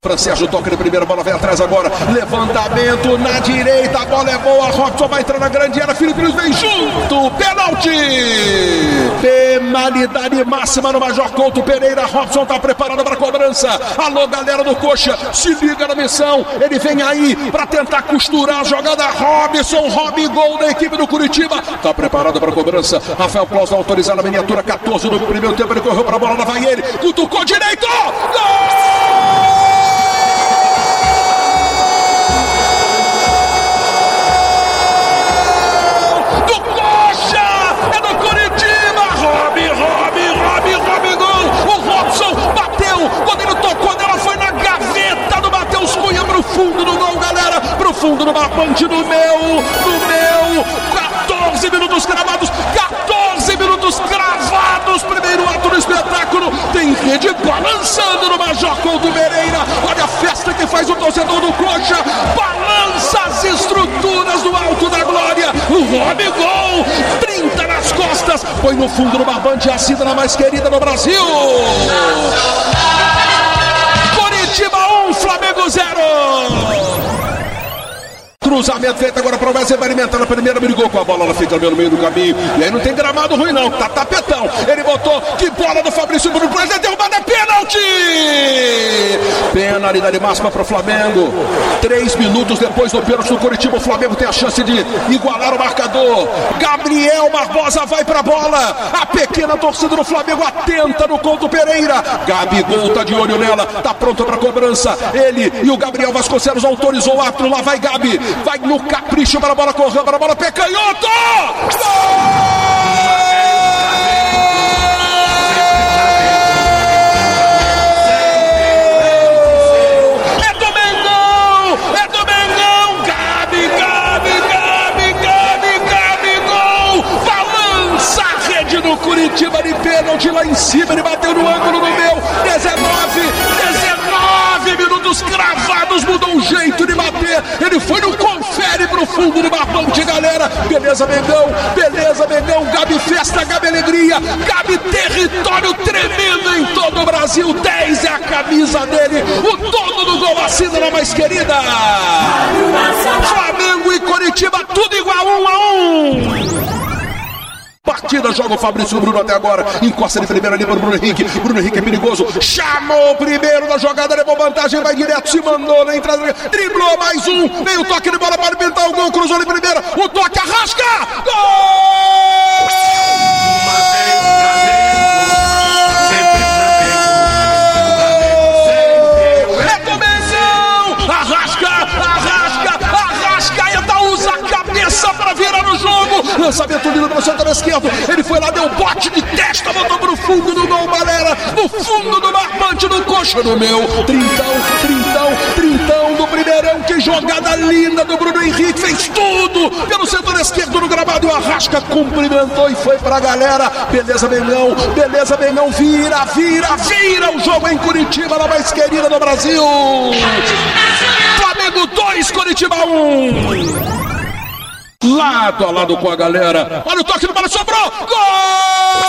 Francesco toca de primeira, bola vem atrás agora, levantamento na direita, a bola é boa, Robson vai entrar na grande área, Felipe Luiz vem junto, pênalti! Penalidade máxima no Major Couto Pereira, Robson tá preparado para a cobrança, alô galera do Coxa, se liga na missão, ele vem aí para tentar costurar a jogada, Robson, gol da equipe do Curitiba, tá preparado para a cobrança, Rafael Claus autorizado na miniatura, 14 do primeiro tempo, ele correu para a bola, lá vai ele, cutucou direito, gol! Quando ele tocou nela foi na gaveta do Matheus Cunha pro fundo do gol, galera, pro fundo do barbante do meu, 14 minutos cravados, primeiro ato do espetáculo, tem rede balançando no Major Couto Pereira, olha a festa que faz o torcedor do Coxa, balança as estruturas do Alto da Glória, gol, 30 nas costas, põe no fundo do barbante a cidadã mais querida do Brasil. Curitiba 1, Flamengo 0. Cruzamento feito agora para o Wesley, vai alimentar na primeira, brigou com a bola, ela fica no meio do caminho, e aí não tem gramado ruim não, tá tapetão, ele botou, que bola do Fabrício Bruno, é derrubada, é pênalti! Penalidade máxima para o Flamengo, 3 minutos depois do pênalti do Curitiba, o Flamengo tem a chance de igualar o marcador, Gabriel Barbosa vai para a bola, a pequena torcida do Flamengo atenta no Couto Pereira, Gabigol tá de olho nela, tá pronto para a cobrança, ele e o Gabriel Vasconcelos autorizou o árbitro, lá vai Gabi, vai no capricho para a bola, correu para a bola, pé canhoto! É do Mengão! Gabi, gol! Balança a rede do Curitiba de pênalti lá em cima, ele bateu no ângulo do meu, 19 minutos cravados, mudou o jeito de bater, ele foi no confere pro fundo do barbante, galera, beleza Mengão, Gabi festa, Gabi alegria, Gabi território tremendo em todo o Brasil, 10 é a camisa dele, o dono do gol, a cidadã mais querida, Flamengo e Curitiba, tudo igual, 1-1. Partida, joga o Fabrício Bruno até agora, encosta de primeira ali para o Bruno Henrique é perigoso, chamou o primeiro da jogada, levou vantagem, vai direto, se mandou na entrada, driblou mais um, veio o toque de bola para pintar o gol, cruzou de primeira, o toque, arrasca, gol! É do Mengão, Arrascaeta usa a cabeça para virar o jogo, lançamento lindo para o setor esquerdo, ele foi lá, deu bote de testa, botou pro fundo do gol, galera, no fundo do barbante do Coxa, no meu, trintão do primeirão, que jogada linda do Bruno Henrique, fez tudo pelo setor esquerdo no gramado, o Arrasca cumprimentou e foi pra galera, beleza Mengão, vira o jogo em Curitiba, na mais querida do Brasil, Flamengo 2, Curitiba 1. Lado a lado com a galera, olha o toque do bola, sobrou, gol!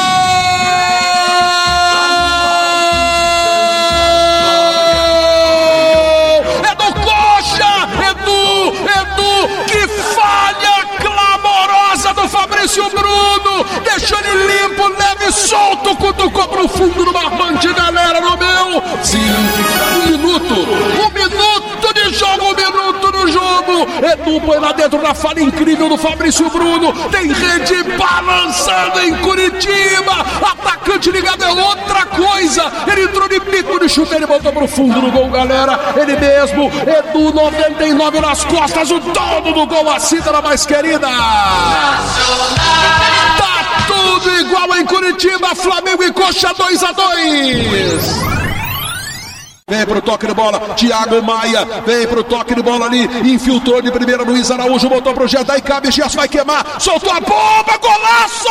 É do Coxa, Edu, que falha clamorosa do Fabrício Bruno, deixou ele limpo, leve e solto, cutucou pro fundo do barbante, galera, no meu, um minuto de jogo, Edu põe lá dentro na falha incrível do Fabrício Bruno, tem rede balançando em Curitiba, atacante ligado é outra coisa, ele entrou de pico de chute, ele botou pro fundo do gol, galera, ele mesmo, Edu 99 nas costas, o dono do gol, a cidadã mais querida, tá tudo igual em Curitiba, Flamengo e Coxa 2-2. Vem pro toque de bola, Thiago Maia, vem pro toque de bola ali, infiltrou de primeira, Luiz Araújo, botou pro Gerson, aí cabe, Gerson vai queimar, soltou a bomba, golaço!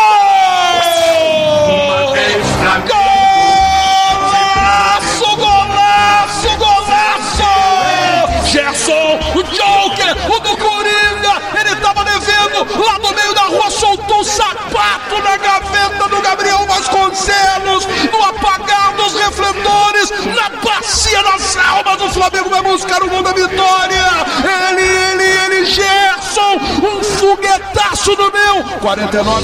Golaço! Gerson, o Joker, o do Coringa, ele tava devendo, lá no meio da rua, soltou o sapato na gaveta do Gabriel Vasconcelos, no apagar dos refletores, na bacia das almas do Flamengo vai buscar o gol da vitória. Ele, Gerson, um foguetaço do meu. 49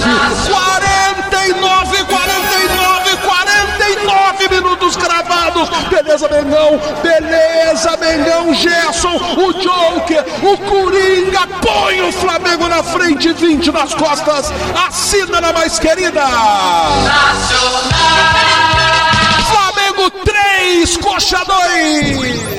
minutos cravados. Beleza, Mengão, Gerson, o Joker, o Coringa, põe o Flamengo na frente, 20 nas costas, assina na mais querida. Nacional. Flamengo 3, Coxa 2.